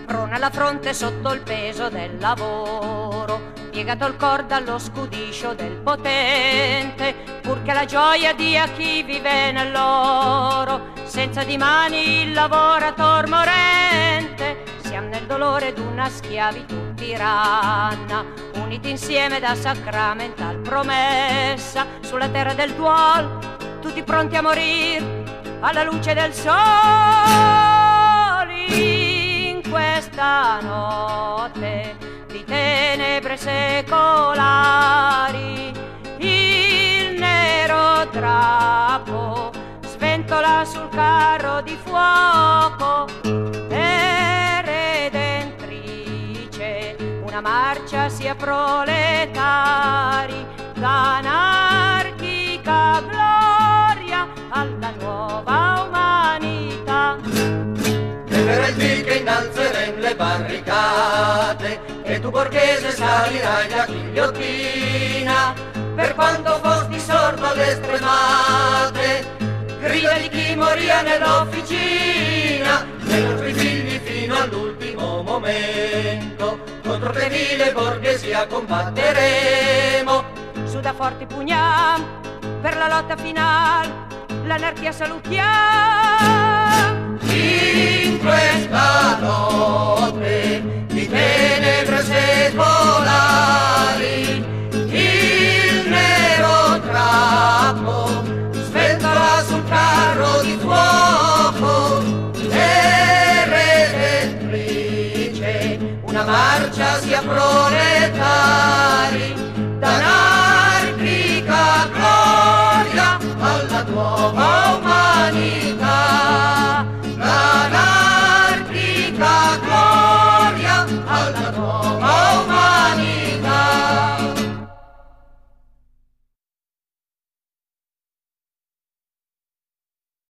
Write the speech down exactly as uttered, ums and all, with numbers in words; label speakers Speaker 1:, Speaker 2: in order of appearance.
Speaker 1: prona la fronte sotto il peso del lavoro, piegato il cor dallo scudiscio del potente, purché la gioia dia chi vive nell'oro, senza di mani il lavorator morente. Siamo nel dolore d'una schiavitù tiranna, uniti insieme da sacramental promessa, sulla terra del duol, tutti pronti a morir alla luce del sole. In questa notte di tenebre secolari, il nero drappo sventola sul carro di fuoco e redentrice una marcia sia proletari d'anarchica gloria alla nuova umanità.
Speaker 2: E venerdì che innalzerem le barricate e tu borghese salirai a ghigliottina, per quanto fosti sordo alle stremate grida di chi moria nell'officina, dei nostri figli fino all'ultimo momento contro crevile borghesia combatteremo.
Speaker 1: Su da forti pugnam per la lotta finale, l'anarchia salutiamo.
Speaker 2: In questa notte di tenebre secolari, il nero drappo sventola sul carro di fuoco e redentrice una marcia sia proletari d'anarchica gloria alla nuova umanità.